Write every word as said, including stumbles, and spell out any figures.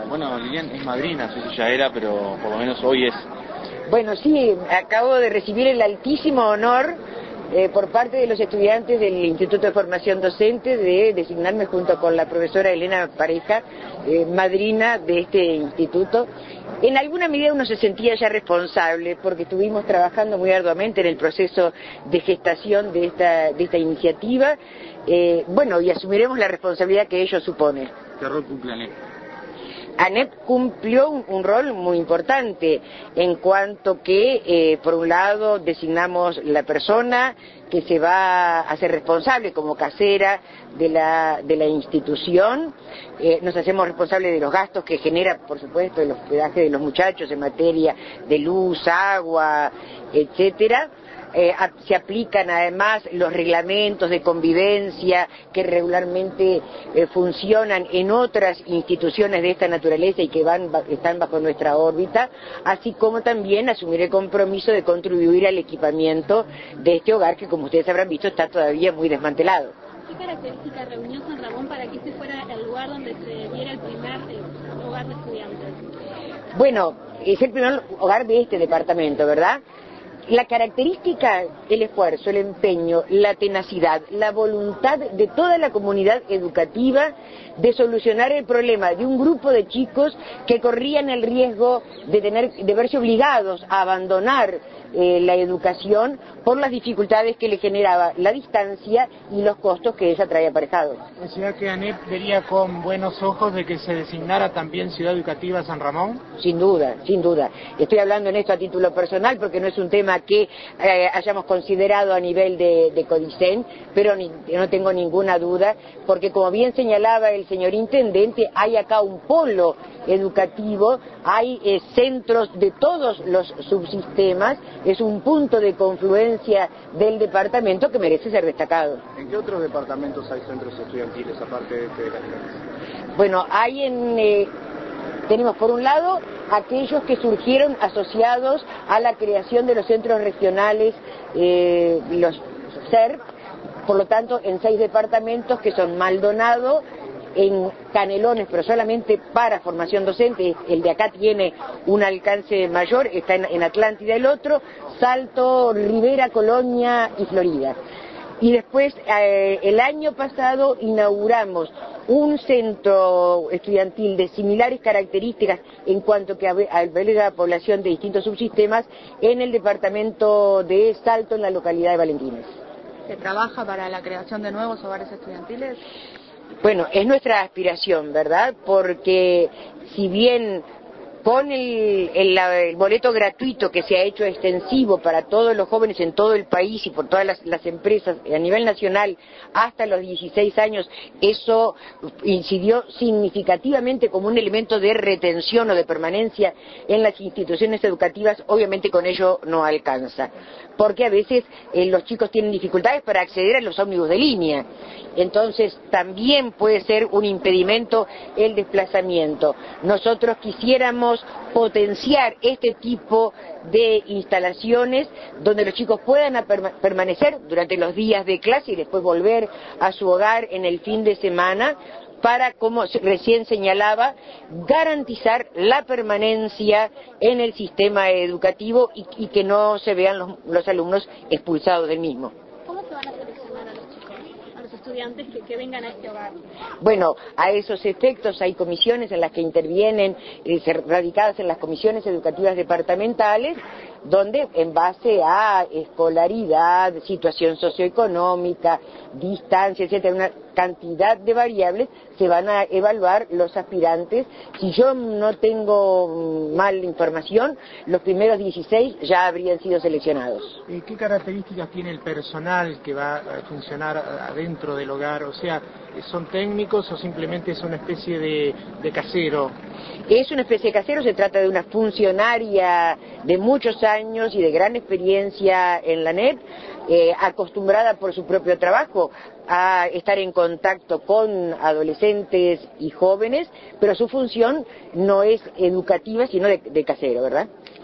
Bueno, Lilian es madrina, no sé si ya era, pero por lo menos hoy es. Bueno, sí, acabo de recibir el altísimo honor eh, por parte de los estudiantes del Instituto de Formación Docente de designarme junto con la profesora Elena Pareja, eh, madrina de este instituto. En alguna medida uno se sentía ya responsable porque estuvimos trabajando muy arduamente en el proceso de gestación de esta, de esta iniciativa, eh, bueno, y asumiremos la responsabilidad que ello supone. ¿Qué rol cumple ANEP? ANEP cumplió un, un rol muy importante en cuanto que, eh, por un lado, designamos la persona que se va a hacer responsable como casera de la, de la institución, eh, nos hacemos responsables de los gastos que genera, por supuesto, el hospedaje de los muchachos en materia de luz, agua, etcétera. Eh, se aplican además los reglamentos de convivencia que regularmente eh, funcionan en otras instituciones de esta naturaleza y que van, están bajo nuestra órbita, así como también asumir el compromiso de contribuir al equipamiento de este hogar que, como ustedes habrán visto, está todavía muy desmantelado. ¿Qué características reunió San Ramón para que este fuera el lugar donde se diera el primer eh, hogar de estudiantes? Bueno, es el primer hogar de este departamento, ¿verdad? La característica, el esfuerzo, el empeño, la tenacidad, la voluntad de toda la comunidad educativa de solucionar el problema de un grupo de chicos que corrían el riesgo de tener, de verse obligados a abandonar eh, la educación por las dificultades que le generaba la distancia y los costos que ella trae aparejados. ¿O sea que ANEP vería con buenos ojos de que se designara también Ciudad Educativa San Ramón? Sin duda, sin duda. Estoy hablando en esto a título personal porque no es un tema que eh, hayamos considerado a nivel de, de CODICEN, pero ni, no tengo ninguna duda, porque como bien señalaba el señor intendente, hay acá un polo educativo, hay eh, centros de todos los subsistemas, es un punto de confluencia del departamento que merece ser destacado. ¿En qué otros departamentos hay centros estudiantiles aparte de este de la clase? Bueno, hay en... Eh, tenemos por un lado aquellos que surgieron asociados a la creación de los centros regionales, eh, los C E R P, por lo tanto en seis departamentos que son Maldonado, en Canelones, pero solamente para formación docente, el de acá tiene un alcance mayor, está en, en Atlántida el otro, Salto, Rivera, Colonia y Florida. Y después, eh, el año pasado inauguramos un centro estudiantil de similares características en cuanto que alberga la población de distintos subsistemas en el departamento de Salto, en la localidad de Valentines. ¿Se trabaja para la creación de nuevos hogares estudiantiles? Bueno, es nuestra aspiración, ¿verdad? Porque si bien con el, el, el boleto gratuito que se ha hecho extensivo para todos los jóvenes en todo el país y por todas las, las empresas a nivel nacional hasta los dieciséis años, eso incidió significativamente como un elemento de retención o de permanencia en las instituciones educativas. Obviamente con ello no alcanza, porque a veces eh, los chicos tienen dificultades para acceder a los ómnibus de línea, entonces también puede ser un impedimento el desplazamiento. Nosotros quisiéramos potenciar este tipo de instalaciones donde los chicos puedan perma- permanecer durante los días de clase y después volver a su hogar en el fin de semana para, como recién señalaba, garantizar la permanencia en el sistema educativo y, y que no se vean los, los alumnos expulsados del mismo. ¿Cómo se van a seleccionar a los chicos, a los estudiantes que, que vengan a este hogar? Bueno, a esos efectos hay comisiones en las que intervienen, eh, radicadas en las comisiones educativas departamentales, donde en base a escolaridad, situación socioeconómica, distancia, etcétera, una cantidad de variables, se van a evaluar los aspirantes. Si yo no tengo mal información, los primeros dieciséis ya habrían sido seleccionados. ¿Qué características tiene el personal que va a funcionar adentro del hogar? O sea, ¿son técnicos o simplemente es una especie de, de casero? Es una especie de casero, se trata de una funcionaria de muchos años y de gran experiencia en la ANEP, eh, acostumbrada por su propio trabajo a estar en contacto con adolescentes y jóvenes, pero su función no es educativa, sino de, de casero, ¿verdad?